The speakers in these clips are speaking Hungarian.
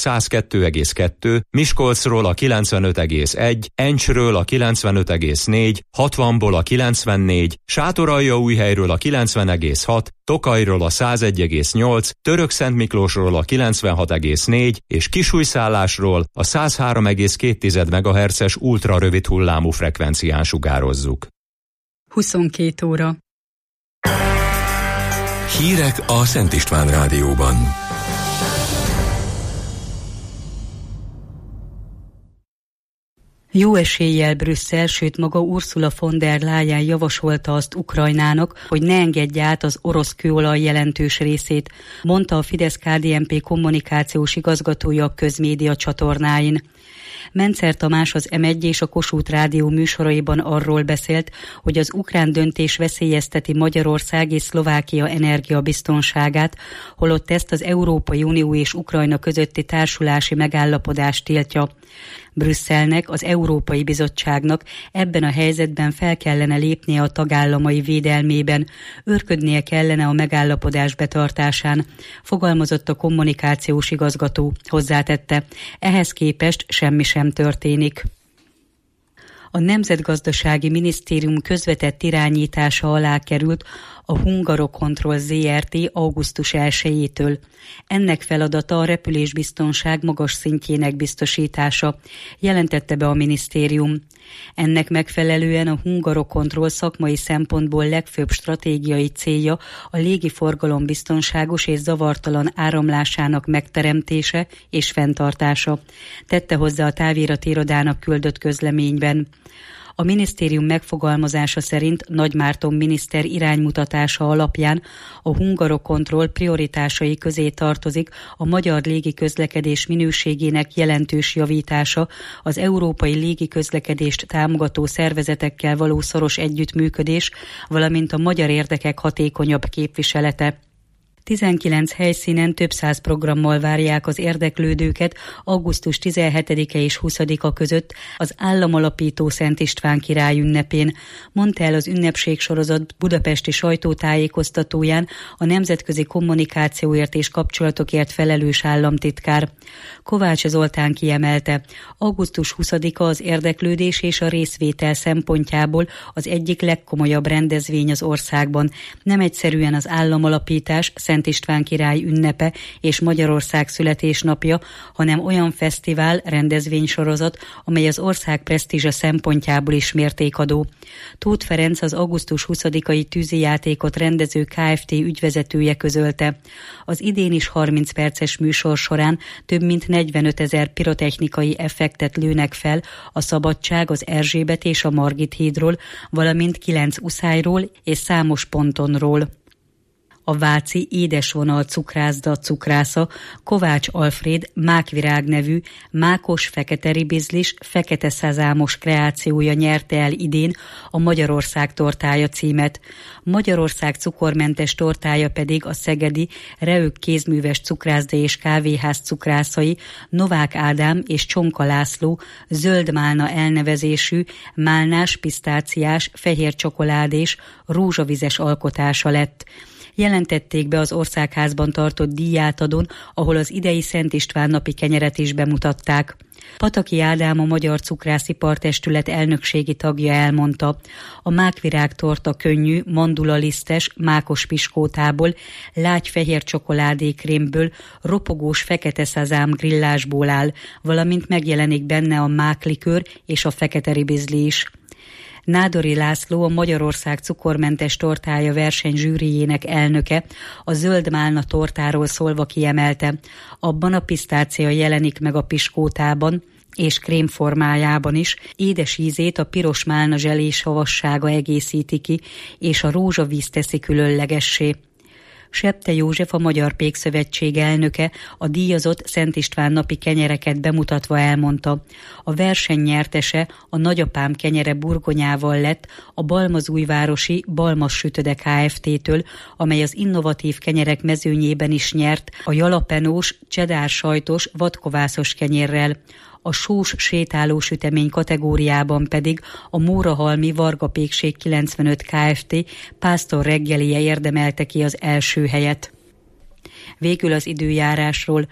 102,2, Miskolcról a 95,1, Encsről a 95,4, 60-ból a 94, Sátoraljaújhelyről a 90,6, Tokajról a 101,8, Törökszentmiklósról a 96,4 és Kisújszállásról a 103,2 MHz-es ultrarövid hullámú frekvencián sugározzuk. 22 óra. Hírek a Szent István Rádióban. Jó eséllyel Brüsszel, sőt maga Ursula von der Leyen javasolta azt Ukrajnának, hogy ne engedje át az orosz kőolaj jelentős részét, mondta a Fidesz-KDNP kommunikációs igazgatója a közmédia csatornáin. Mencer Tamás az M1 és a Kossuth Rádió műsoraiban arról beszélt, hogy az ukrán döntés veszélyezteti Magyarország és Szlovákia energiabiztonságát, holott ezt az Európai Unió és Ukrajna közötti társulási megállapodás tiltja. Brüsszelnek, az Európai Bizottságnak ebben a helyzetben fel kellene lépnie a tagállamai védelmében, őrködnie kellene a megállapodás betartásán, fogalmazott a kommunikációs igazgató, hozzátette. Ehhez képest semmi sem történik. A Nemzetgazdasági Minisztérium közvetett irányítása alá került a Hungarocontrol Zrt. Augusztus 1-től. Ennek feladata a repülésbiztonság magas szintjének biztosítása, jelentette be a minisztérium. Ennek megfelelően a Hungarocontrol szakmai szempontból legfőbb stratégiai célja a légiforgalom biztonságos és zavartalan áramlásának megteremtése és fenntartása, tette hozzá a távirati irodának küldött közleményben. A minisztérium megfogalmazása szerint Nagy Márton miniszter iránymutatása alapján a Hungarocontrol prioritásai közé tartozik a magyar légiközlekedés minőségének jelentős javítása, az európai légiközlekedést támogató szervezetekkel való szoros együttműködés, valamint a magyar érdekek hatékonyabb képviselete. 19 helyszínen több száz programmal várják az érdeklődőket augusztus 17-e és 20-a között az államalapító Szent István király ünnepén, mondta el az ünnepségsorozat budapesti sajtótájékoztatóján a nemzetközi kommunikációért és kapcsolatokért felelős államtitkár. Kovács Zoltán kiemelte, augusztus 20-a az érdeklődés és a részvétel szempontjából az egyik legkomolyabb rendezvény az országban. Nem egyszerűen az államalapítás, Szent István király ünnepe és Magyarország születésnapja, hanem olyan fesztivál, rendezvénysorozat, amely az ország presztízse szempontjából is mértékadó. Tóth Ferenc, az augusztus 20-ai tűzijátékot rendező Kft. Ügyvezetője közölte. Az idén is 30 perces műsor során több mint 45 000 pirotechnikai effektet lőnek fel a Szabadság, az Erzsébet és a Margit hídról, valamint 9 uszályról és számos pontonról. A váci édesvonal cukrászda cukrásza Kovács Alfréd mákvirág nevű mákos fekete ribizlis, fekete szezámos kreációja nyerte el idén a Magyarország tortája címet. Magyarország cukormentes tortája pedig a szegedi Reők kézműves cukrászda és kávéház cukrászai Novák Ádám és Csonka László zöld málna elnevezésű málnás, pisztáciás, fehér csokoládés, rózsavizes alkotása lett. Jelentették be az Országházban tartott díjátadón, ahol az idei Szent István napi kenyeret is bemutatták. Pataki Ádám, a Magyar Cukrászipartestület elnökségi tagja elmondta, a mákvirág torta könnyű, mandulalisztes, mákos piskótából, lágy fehér csokoládékrémből, ropogós fekete szezám grillásból áll, valamint megjelenik benne a máklikőr és a fekete ribizli is. Nádori László, a Magyarország cukormentes tortája verseny zsűrijének elnöke, a zöld málna tortáról szólva kiemelte, abban a pisztácia jelenik meg a piskótában, és krém formájában is, édes ízét a piros málna zselés havassága egészíti ki, és a rózsavíz teszi különlegessé. Septe József, a Magyar Pékszövetség elnöke, a díjazott Szent István napi kenyereket bemutatva elmondta. A verseny nyertese a Nagyapám kenyere burgonyával lett a balmazújvárosi Balmaz Sütöde Kft-től, amely az innovatív kenyerek mezőnyében is nyert a jalapenós, cheddar sajtos, vadkovászos kenyérrel. A sós sétáló sütemény kategóriában pedig a Mórahalmi Varga Pékség 95 Kft. Pásztor reggelije érdemelte ki az első helyet. Végül az időjárásról.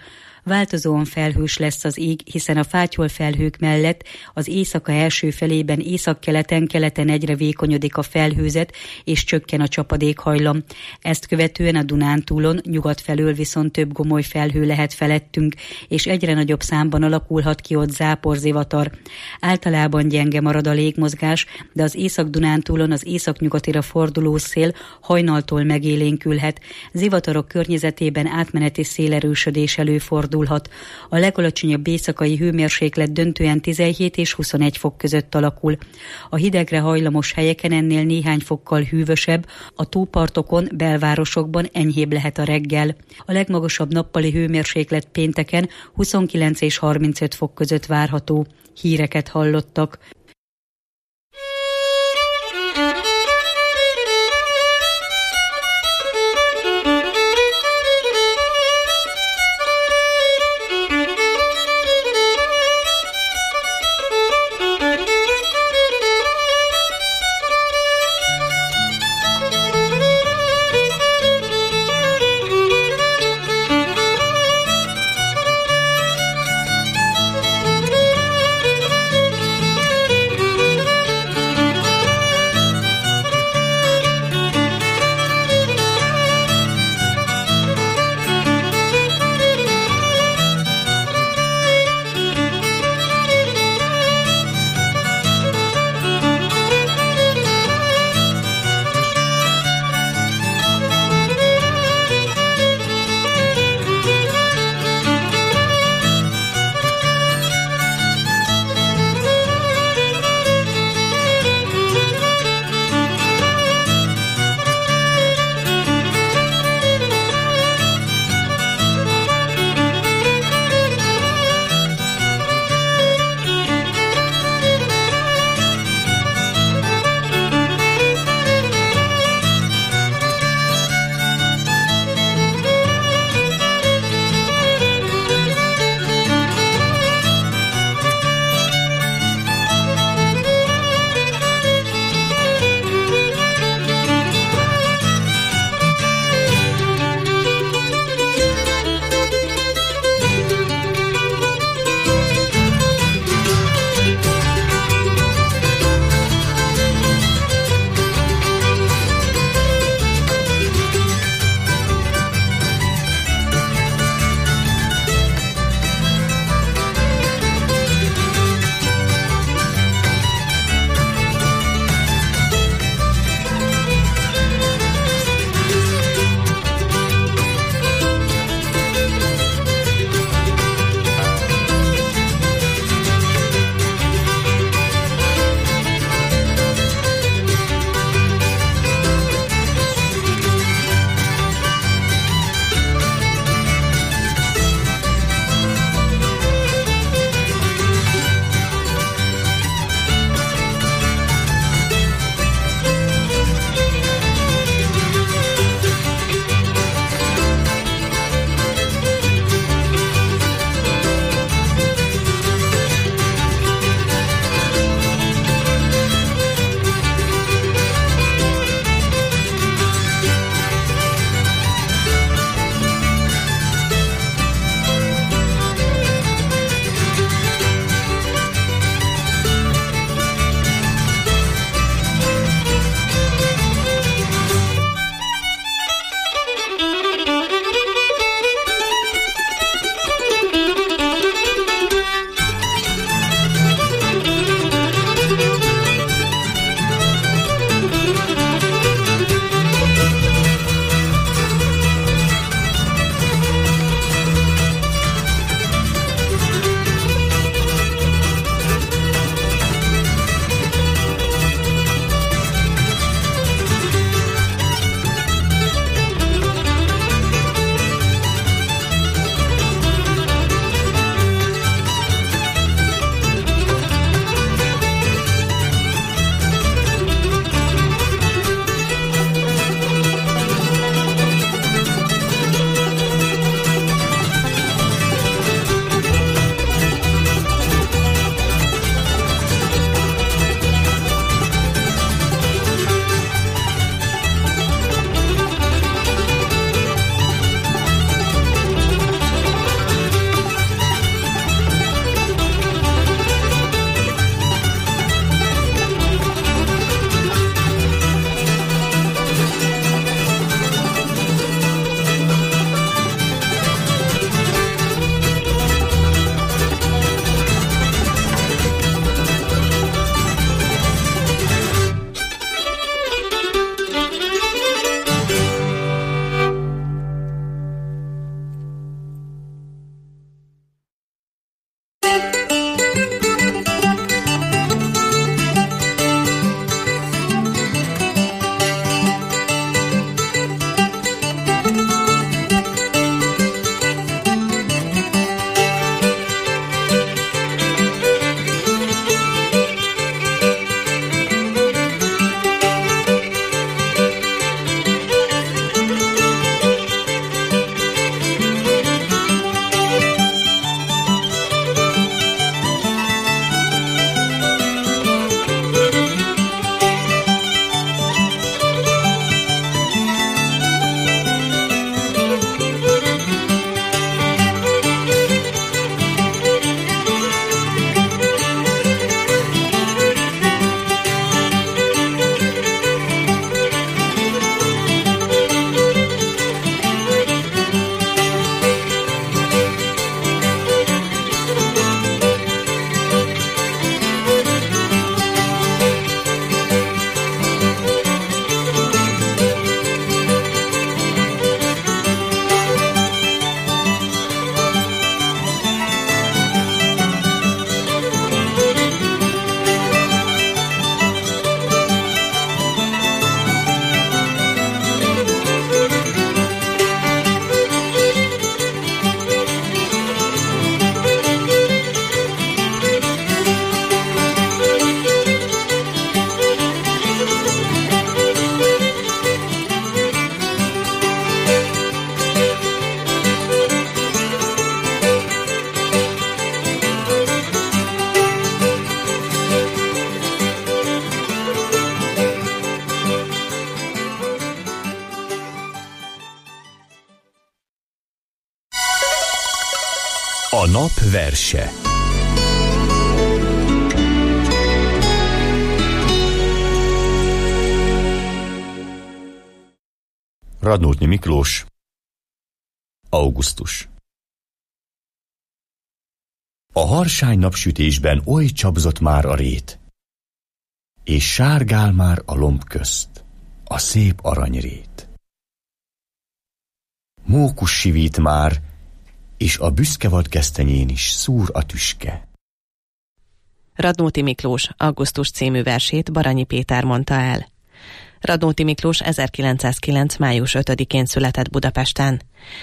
Változóan felhős lesz az ég, hiszen a fátyol felhők mellett az éjszaka első felében északkeleten, keleten egyre vékonyodik a felhőzet, és csökken a csapadékhajlam. Ezt követően a Dunántúlon nyugat felől viszont több gomoly felhő lehet felettünk, és egyre nagyobb számban alakulhat ki ott záporzivatar. Általában gyenge marad a légmozgás, de az Észak-Dunántúlon az északnyugatira forduló szél hajnaltól megélénkülhet. Zivatarok környezetében átmeneti szélerősödés előfordulhat. A legalacsonyabb éjszakai hőmérséklet döntően 17 és 21 fok között alakul. A hidegre hajlamos helyeken ennél néhány fokkal hűvösebb, a tópartokon, belvárosokban enyhébb lehet a reggel. A legmagasabb nappali hőmérséklet pénteken 29 és 35 fok között várható. Híreket hallottak. Napverse. Radnóti Miklós. Augusztus. A harsány napsütésben oly csapzott már a rét, és sárgál már a lomb közt a szép aranyrét. Mókus sivít már, és a büszke vadgesztenyén is szúr a tüske. Radnóti Miklós Augusztus című versét Baranyi Péter mondta el. Radnóti Miklós 1909. május 5-én született Budapesten.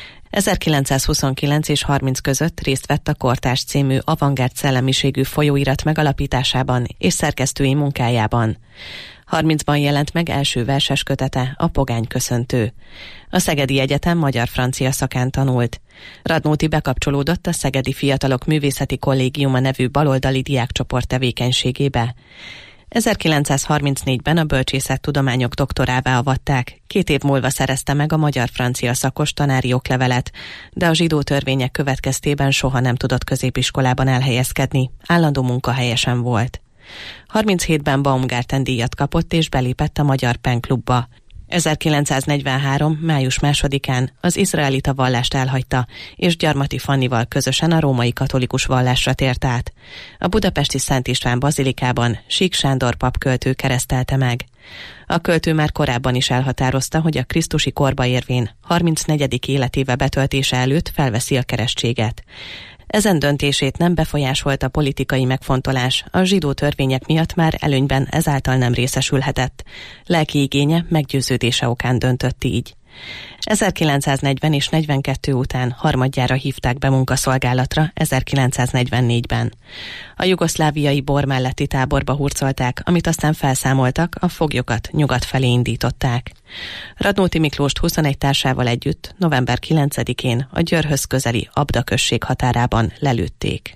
1929 és 30 között részt vett a Kortárs című avantgárd szellemiségű folyóirat megalapításában és szerkesztői munkájában. 30-ban jelent meg első verses kötete, a Pogány köszöntő. A Szegedi Egyetem magyar-francia szakán tanult. Radnóti bekapcsolódott a Szegedi Fiatalok Művészeti Kollégiuma nevű baloldali diákcsoport tevékenységébe. 1934-ben a bölcsészettudományok doktorává avatták, 2 év múlva szerezte meg a magyar-francia szakos tanári oklevelet, de a zsidó törvények következtében soha nem tudott középiskolában elhelyezkedni, állandó munkahelyesen volt. 37-ben Baumgarten díjat kapott és belépett a Magyar Pen Klubba. 1943. május 2-án az izraelita vallást elhagyta, és Gyarmati Fannival közösen a római katolikus vallásra tért át. A budapesti Szent István bazilikában Sík Sándor papköltő keresztelte meg. A költő már korábban is elhatározta, hogy a krisztusi korba érvén 34. életéve betöltése előtt felveszi a keresztséget. Ezen döntését nem befolyásolta politikai megfontolás, a zsidó törvények miatt már előnyben ezáltal nem részesülhetett. Lelki igénye, meggyőződése okán döntött így. 1940 és 42 után harmadjára hívták be munkaszolgálatra 1944-ben. A jugoszláviai bor melletti táborba hurcolták, amit aztán felszámoltak, a foglyokat nyugat felé indították. Radnóti Miklóst 21 társával együtt november 9-én a Győrhöz közeli Abda község határában lelőtték.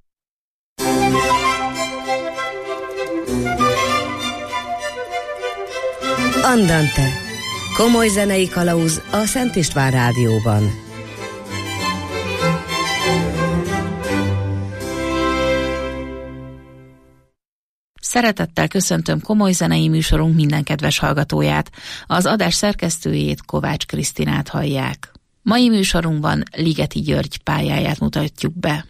Andante. Komoly zenei kalauz a Szent István Rádióban. Szeretettel köszöntöm komoly zenei műsorunk minden kedves hallgatóját. Az adás szerkesztőjét, Kovács Krisztinát hallják. Mai műsorunkban Ligeti György pályáját mutatjuk be.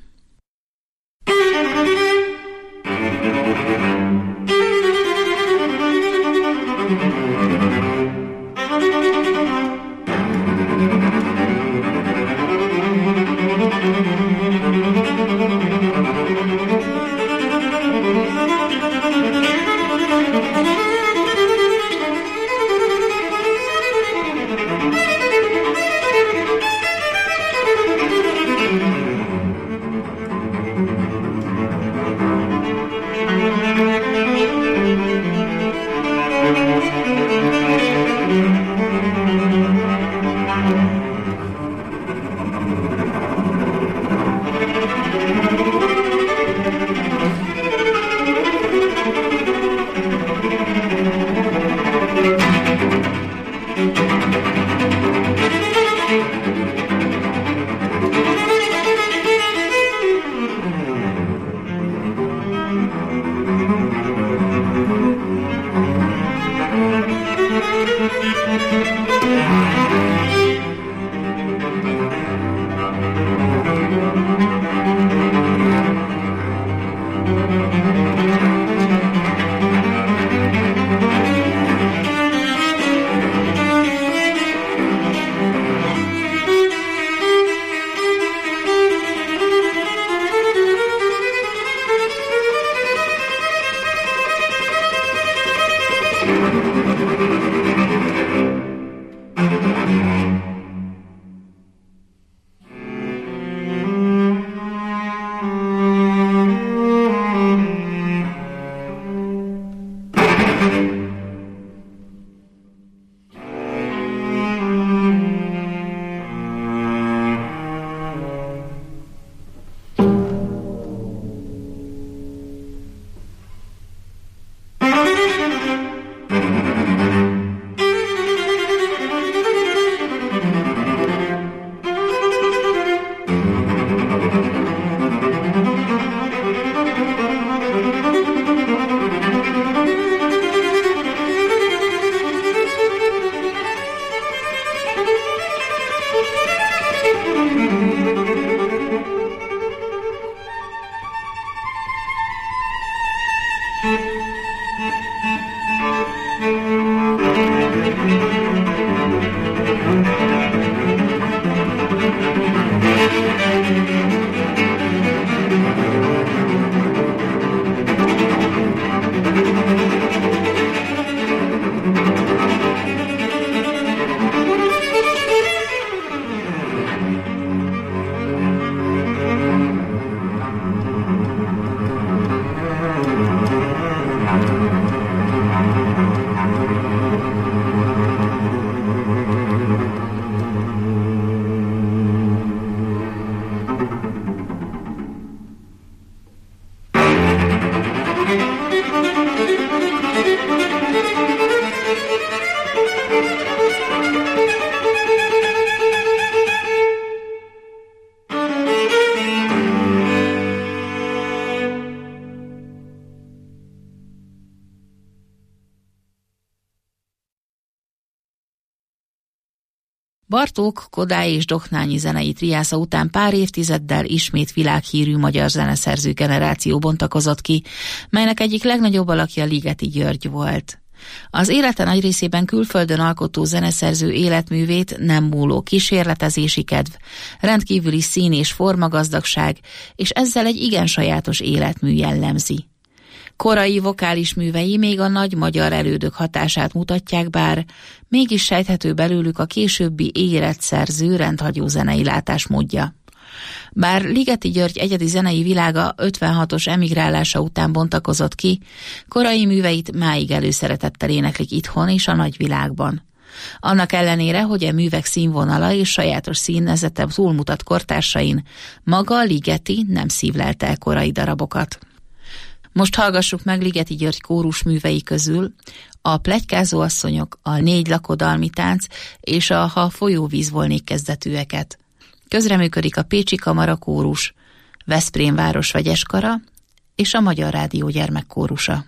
Bartók, Kodály és Dohnányi zenei triásza után pár évtizeddel ismét világhírű magyar zeneszerző generáció bontakozott ki, melynek egyik legnagyobb alakja Ligeti György volt. Az élete nagy részében külföldön alkotó zeneszerző életművét nem múló kísérletezési kedv, rendkívüli szín és formagazdagság, és ezzel egy igen sajátos életmű jellemzi. Korai vokális művei még a nagy magyar elődök hatását mutatják, bár mégis sejthető belőlük a későbbi életszerző rendhagyó zenei látásmódja. Bár Ligeti György egyedi zenei világa 56-os emigrálása után bontakozott ki, korai műveit máig előszeretettel éneklik itthon és a nagyvilágban. Annak ellenére, hogy a művek színvonala és sajátos színezete túlmutat kortársain, maga Ligeti nem szívlelte el korai darabokat. Most hallgassuk meg Ligeti György kórus művei közül a Pletykázó asszonyok, a Négy lakodalmi tánc és a Ha folyóvíz volnék kezdetűeket. Közreműködik a Pécsi Kamara kórus, Veszprém város vegyeskara és a Magyar Rádió gyermekkórusa.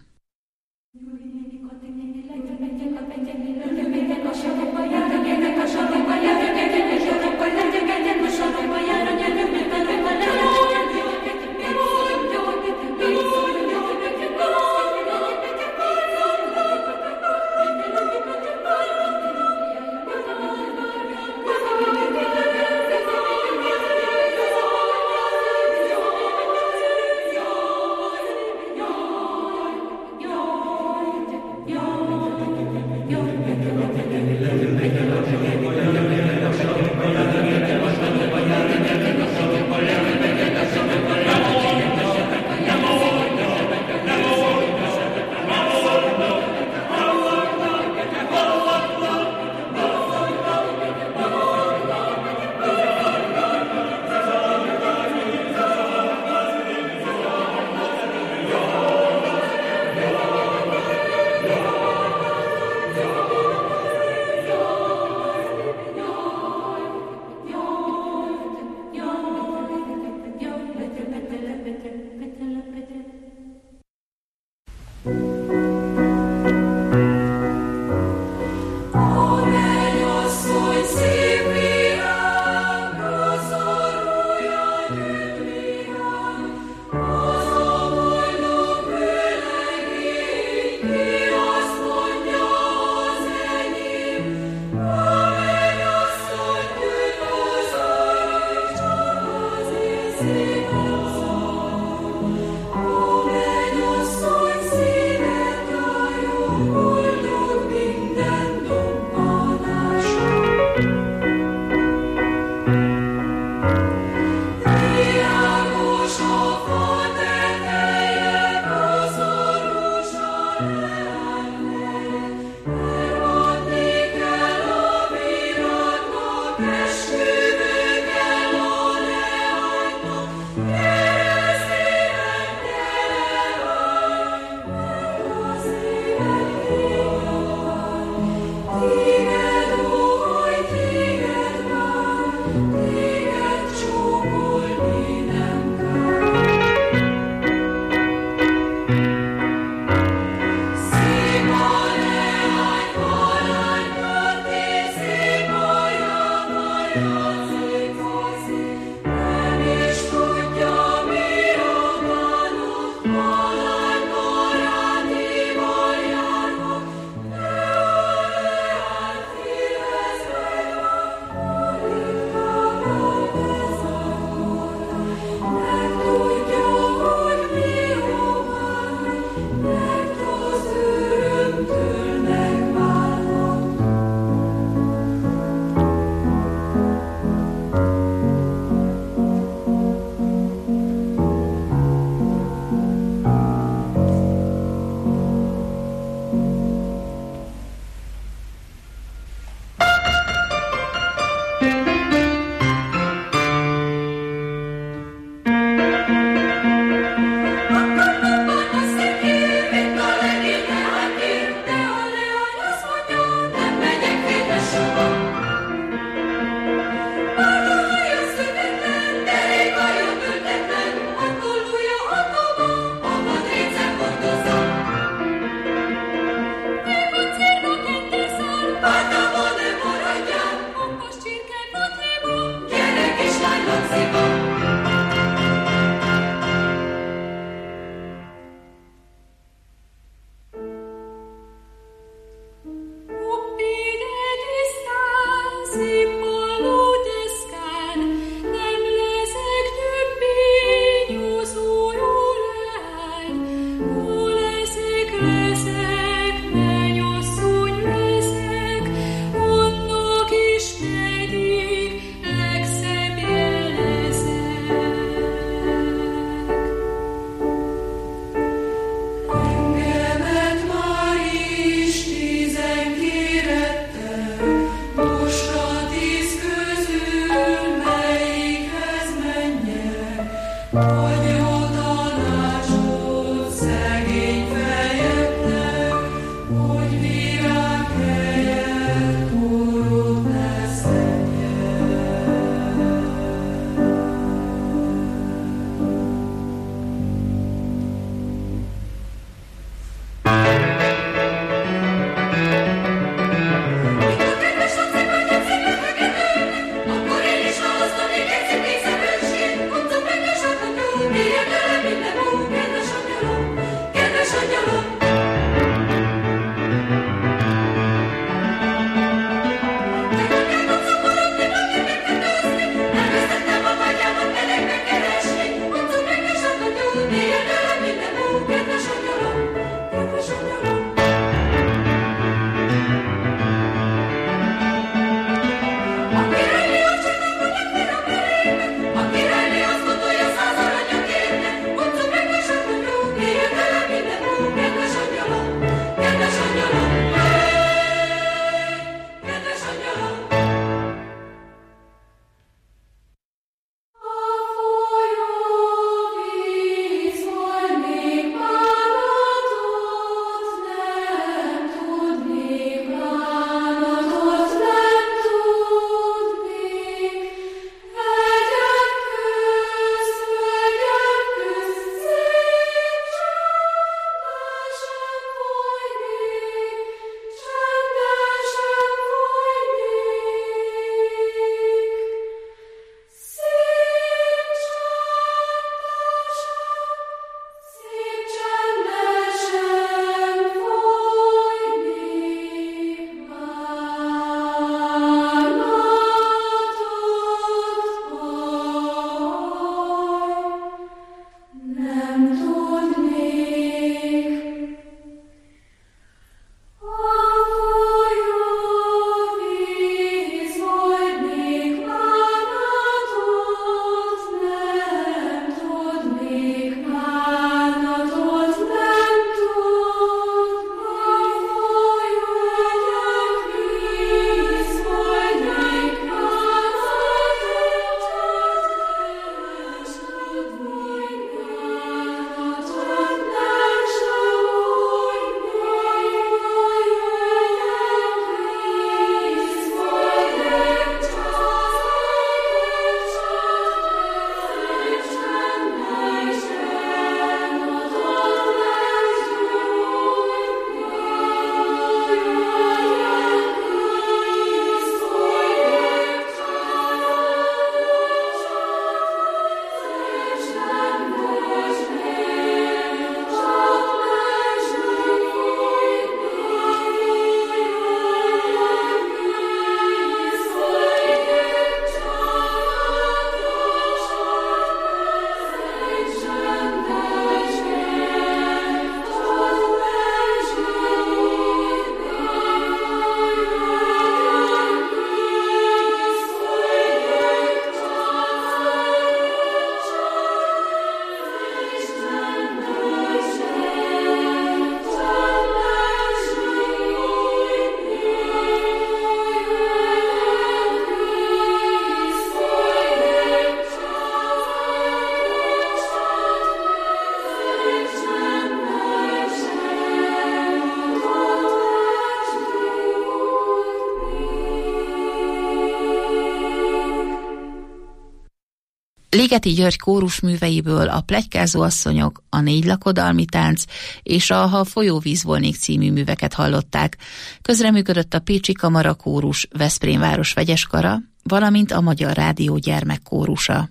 Ligeti György kórusműveiből a Pletykázó asszonyok, a Négy lakodalmi tánc és a Ha folyóvíz volnék című műveket hallották. Közreműködött a Pécsi Kamara kórus, Veszprém város vegyeskara, valamint a Magyar Rádió gyermekkórusa.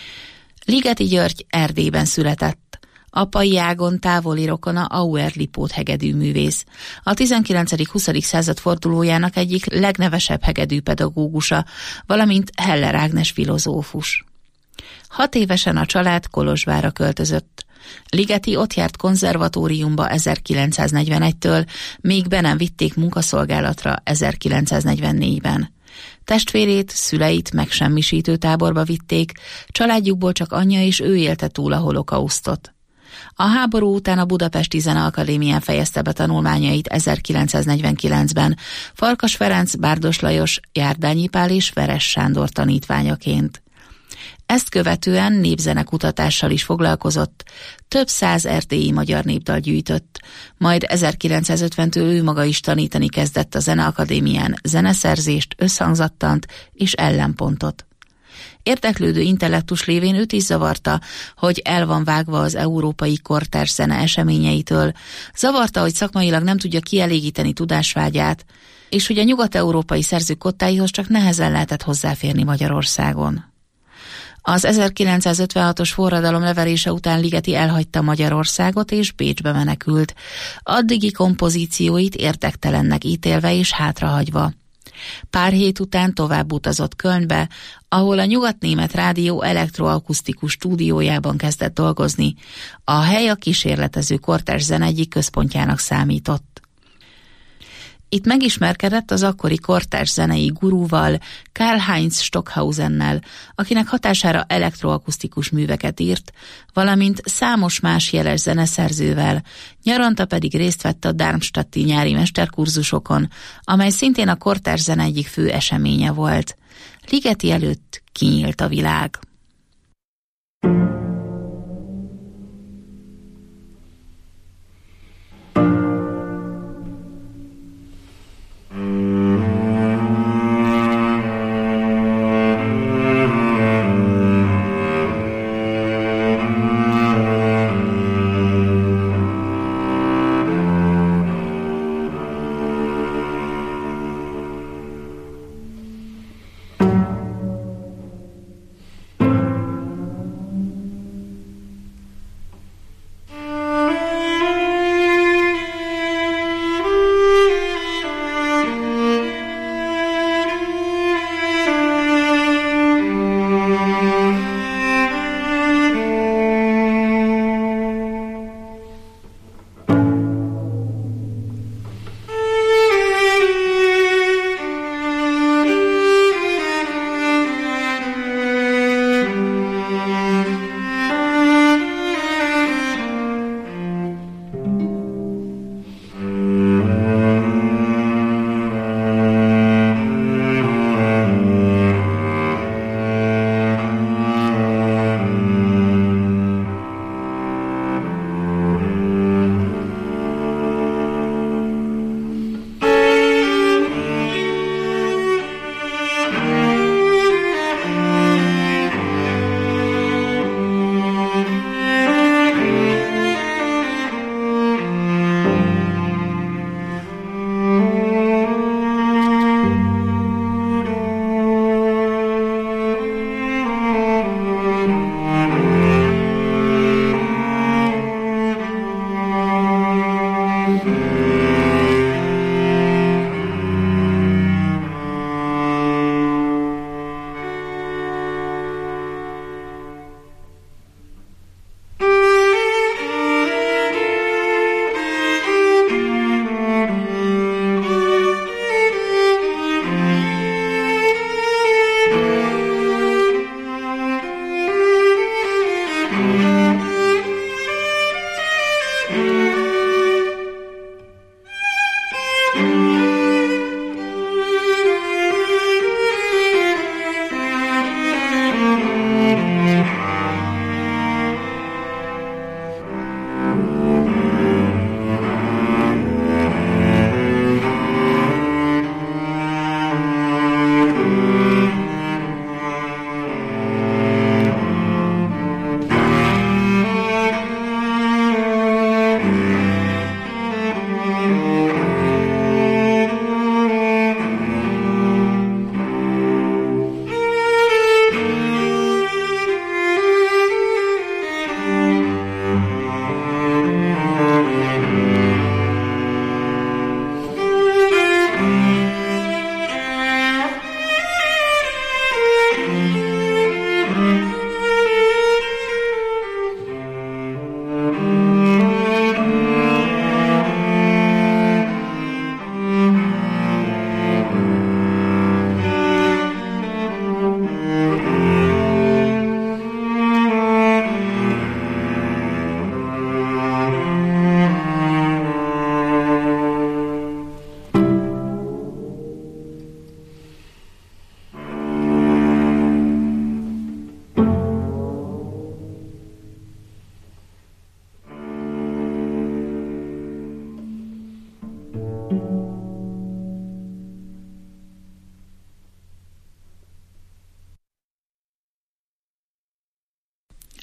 Ligeti György Erdélyben született. Apai ágon távoli rokona Auer Lipót hegedűművész. A 19.-20. század fordulójának egyik legnevesebb hegedűpedagógusa, valamint Heller Ágnes filozófus. 6 évesen a család Kolozsvárra költözött. Ligeti ott járt konzervatóriumba 1941-től, még be nem vitték munkaszolgálatra 1944-ben. Testvérét, szüleit megsemmisítő táborba vitték, családjukból csak anyja és ő élte túl a holokausztot. A háború után a Budapesti Zeneakadémián fejezte be tanulmányait 1949-ben, Farkas Ferenc, Bárdos Lajos, Járdányi Pál és Veres Sándor tanítványaként. Ezt követően népzenekutatással is foglalkozott, több 100 erdélyi magyar népdal gyűjtött, majd 1950-től ő maga is tanítani kezdett a Zeneakadémián zeneszerzést, összhangzattant és ellenpontot. Érdeklődő intellektus lévén őt is zavarta, hogy el van vágva az európai kortárs zene eseményeitől, zavarta, hogy szakmailag nem tudja kielégíteni tudásvágyát, és hogy a nyugat-európai szerzők kottáihoz csak nehezen lehetett hozzáférni Magyarországon. Az 1956-os forradalom leverése után Ligeti elhagyta Magyarországot és Bécsbe menekült, addigi kompozícióit érdektelennek ítélve és hátrahagyva. Pár hét után tovább utazott Kölnbe, ahol a Nyugatnémet Rádió elektroakusztikus stúdiójában kezdett dolgozni. A hely a kísérletező kortárs zene egyik központjának számított. Itt megismerkedett az akkori kortárs zenei gurúval, Karl-Heinz Stockhausennel, akinek hatására elektroakusztikus műveket írt, valamint számos más jeles zeneszerzővel, nyaranta pedig részt vett a Darmstadti nyári mesterkurzusokon, amely szintén a kortárs zene egyik fő eseménye volt. Ligeti előtt kinyílt a világ.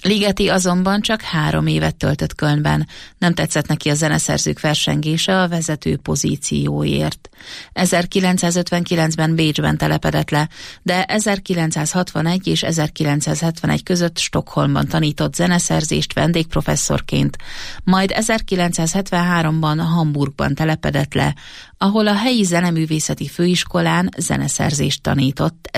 Ligeti azonban csak 3 évet töltött Kölnben. Nem tetszett neki a zeneszerzők versengése a vezető pozícióért. 1959-ben Bécsben telepedett le, de 1961 és 1971 között Stockholmban tanított zeneszerzést vendégprofesszorként, majd 1973-ban Hamburgban telepedett le, ahol a helyi zeneművészeti főiskolán zeneszerzést tanított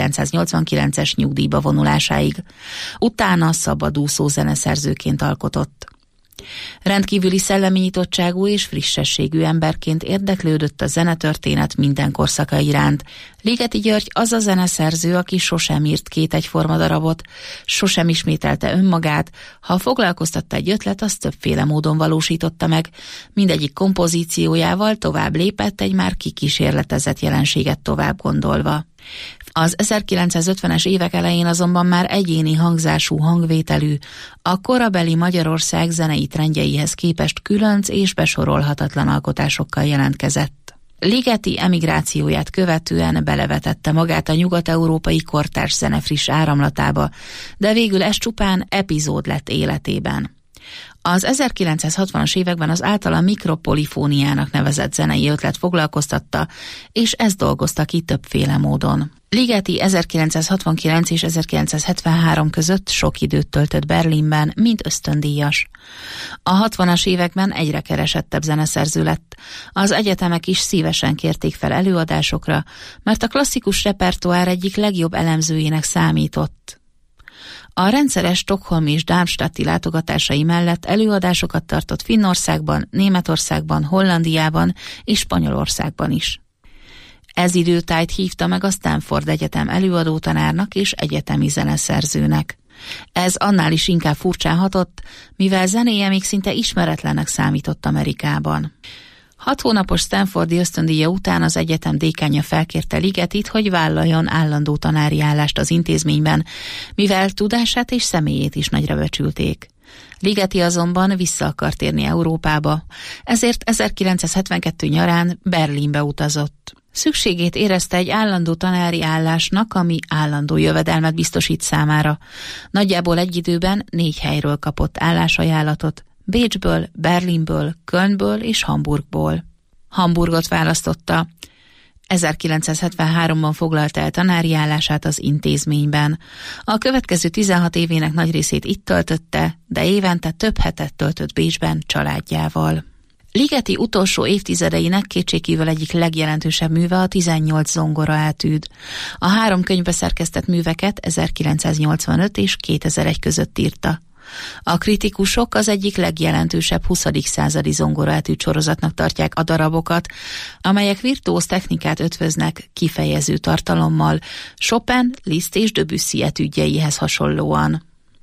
1989-es nyugdíjba vonulásáig. Utána szabadúszó zeneszerzőként alkotott. Rendkívüli szellemi nyitottságú és frissességű emberként érdeklődött a zenetörténet minden korszaka iránt. Ligeti György az a zeneszerző, aki sosem írt 2 egyforma darabot, sosem ismételte önmagát, ha foglalkoztatta egy ötlet, az többféle módon valósította meg, mindegyik kompozíciójával tovább lépett, egy már kikísérletezett jelenséget tovább gondolva. Az 1950-es évek elején azonban már egyéni hangzású, hangvételű, a korabeli Magyarország zenei trendjeihez képest különc és besorolhatatlan alkotásokkal jelentkezett. Ligeti emigrációját követően belevetette magát a nyugat-európai kortárs zene friss áramlatába, de végül ez csupán epizód lett életében. Az 1960-as években az általa mikropolifóniának nevezett zenei ötlet foglalkoztatta, és ezt dolgozta ki többféle módon. Ligeti 1969 és 1973 között sok időt töltött Berlinben, mint ösztöndíjas. A 60-as években egyre keresettebb zeneszerző lett. Az egyetemek is szívesen kérték fel előadásokra, mert a klasszikus repertoár egyik legjobb elemzőjének számított. A rendszeres stockholmi és darmstadti látogatásai mellett előadásokat tartott Finnországban, Németországban, Hollandiában és Spanyolországban is. Ez időtájt hívta meg a Stanford Egyetem előadótanárnak és egyetemi zeneszerzőnek. Ez annál is inkább furcsán hatott, mivel zenéje még szinte ismeretlennek számított Amerikában. 6 hónapos Stanfordi ösztöndíja után az egyetem dékánja felkérte Ligetit, hogy vállaljon állandó tanári állást az intézményben, mivel tudását és személyét is nagyra becsülték. Ligeti azonban vissza akart térni Európába, ezért 1972 nyarán Berlinbe utazott. Szükségét érezte egy állandó tanári állásnak, ami állandó jövedelmet biztosít számára. Nagyjából egy időben 4 helyről kapott állásajánlatot, Bécsből, Berlinből, Kölnből és Hamburgból. Hamburgot választotta. 1973-ban foglalta el tanári állását az intézményben. A következő 16 évének nagy részét itt töltötte, de évente több hetet töltött Bécsben családjával. Ligeti utolsó évtizedeinek kétségkívül egyik legjelentősebb műve a 18 zongora etűd. A 3 könyvbe szerkesztett műveket 1985 és 2001 között írta. A kritikusok az egyik legjelentősebb 20. századi zongoraetűd sorozatnak tartják a darabokat, amelyek virtuóz technikát ötvöznek kifejező tartalommal, Chopin, Liszt és Debussy etűdjeihez hasonlóan.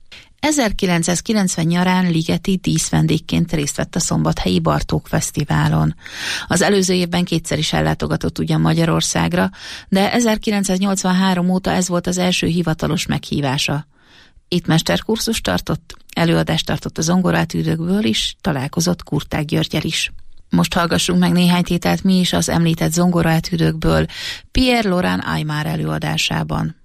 1990 nyarán Ligeti díszvendégként részt vett a szombathelyi Bartók Fesztiválon. Az előző évben 2-szer is ellátogatott ugyan Magyarországra, de 1983 óta ez volt az első hivatalos meghívása. Itt mesterkurzust tartott, előadást tartott a zongoraetűdökből is, találkozott Kurták Györggyel is. Most hallgassunk meg néhány tételt mi is az említett zongoraetűdökből Pierre Laurent Aimar előadásában.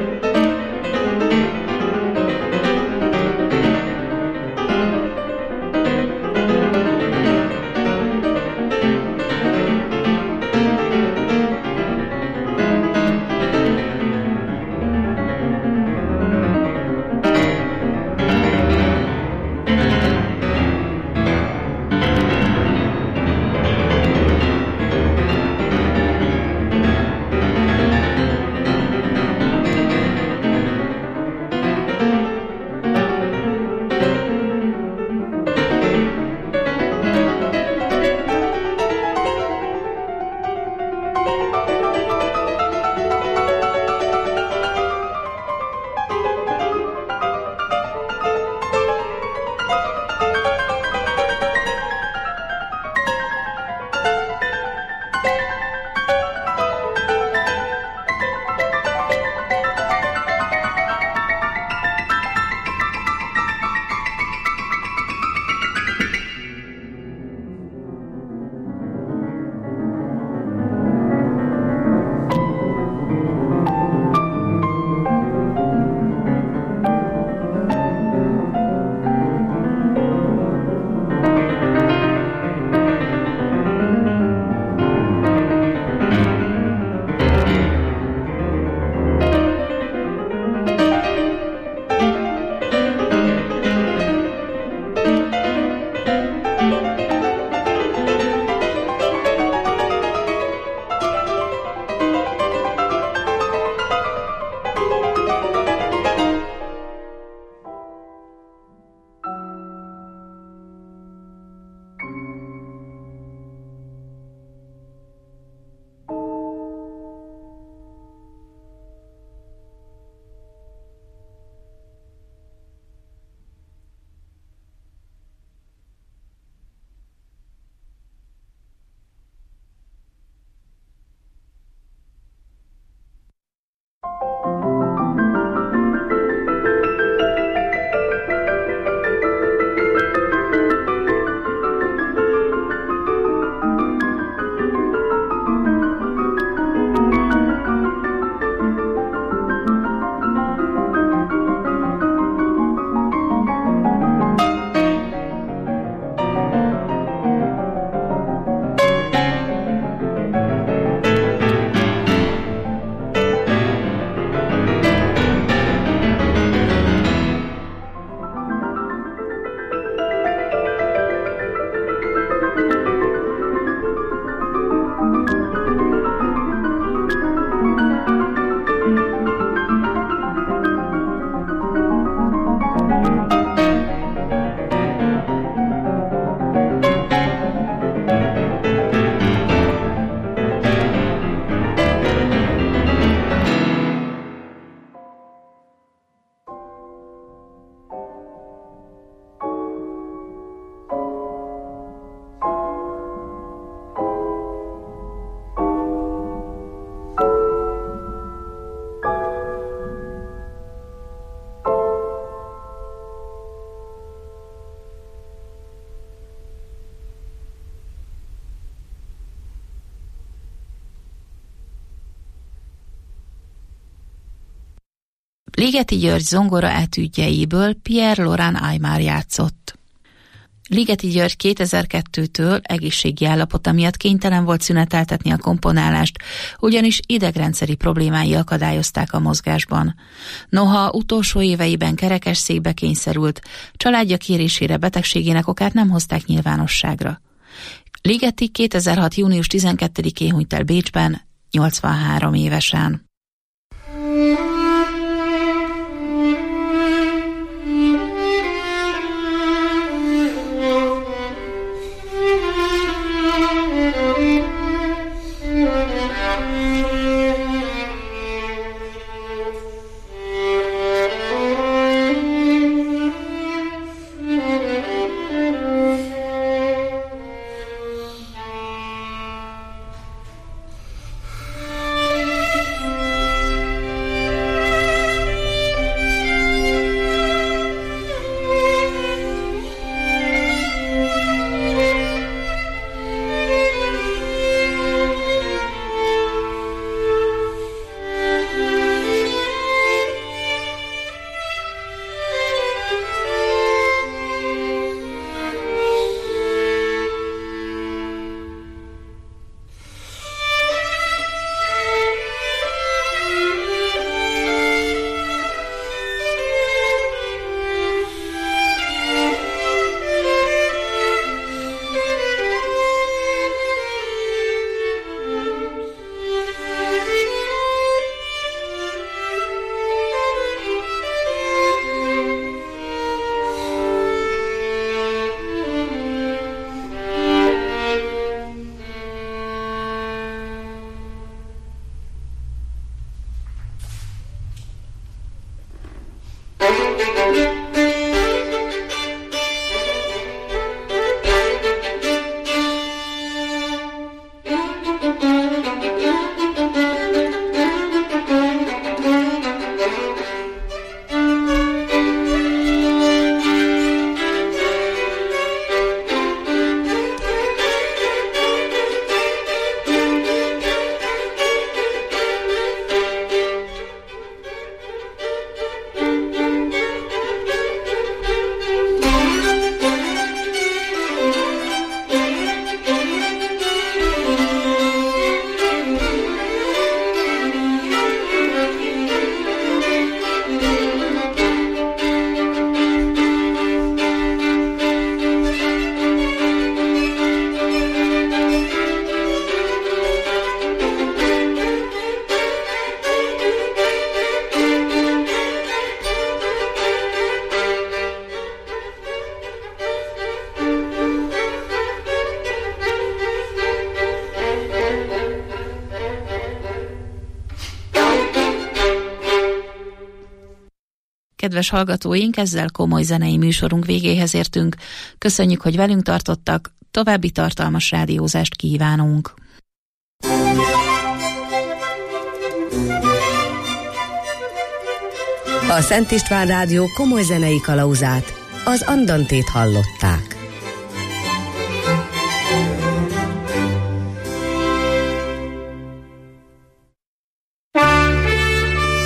Ligeti György zongora etüdjeiből Pierre Laurent Aimar játszott. Ligeti György 2002-től egészségi állapota miatt kénytelen volt szüneteltetni a komponálást, ugyanis idegrendszeri problémái akadályozták a mozgásban. Noha utolsó éveiben kerekesszékbe kényszerült, családja kérésére betegségének okát nem hozták nyilvánosságra. Ligeti 2006. június 12-én hunyt el Bécsben, 83 évesen. Kedves hallgatóink, ezzel komoly zenei műsorunk végéhez értünk. Köszönjük, hogy velünk tartottak, további tartalmas rádiózást kívánunk. A Szent István Rádió komoly zenei kalauzát, az Andantét hallották.